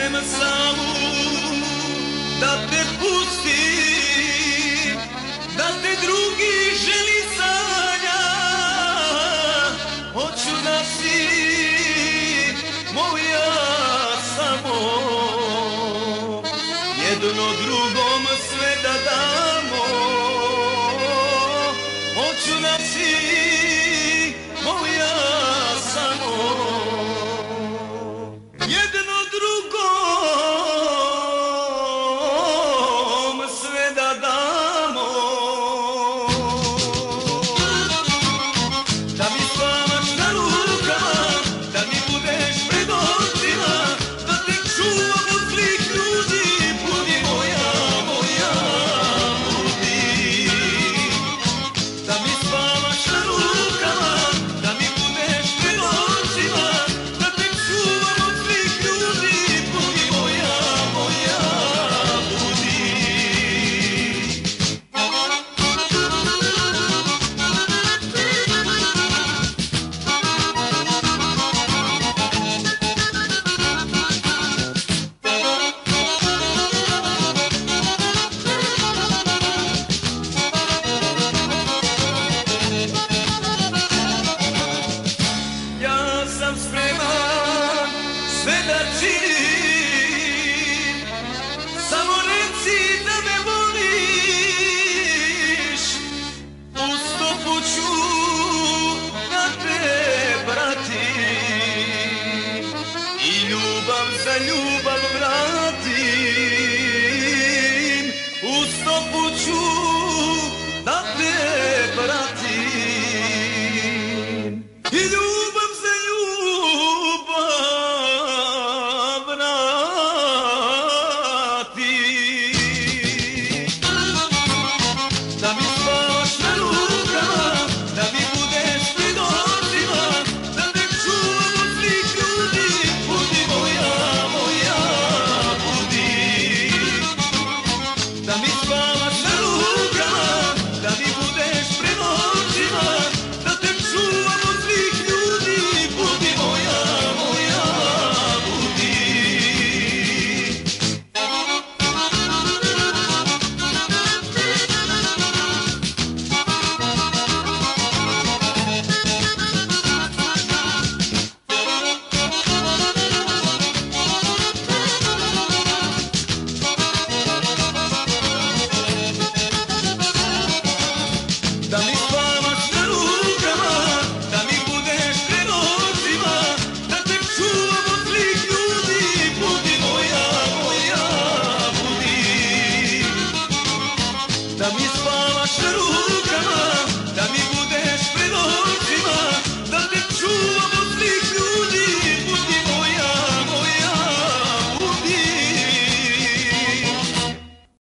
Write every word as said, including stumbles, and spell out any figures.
spremam samu da te pustim, da te drugi želi sanja. Hoću da si moja samo, jedno drugom sve da damo. Hoću da si moja samo, jedno drugom sve da damo. Da mi spavaš na rukama, da mi budeš pred očima, da te čuvam od zlih ljudi. Budi moja, moja, budi. Da mi spavaš na rukama, da mi budeš pred očima, da te čuvam od zlih ljudi. Budi moja, moja, budi. Ja sam spreman sve da činim, samo reci da me voliš. U stopu ću da te pratim i ljubav za ljubav vratim.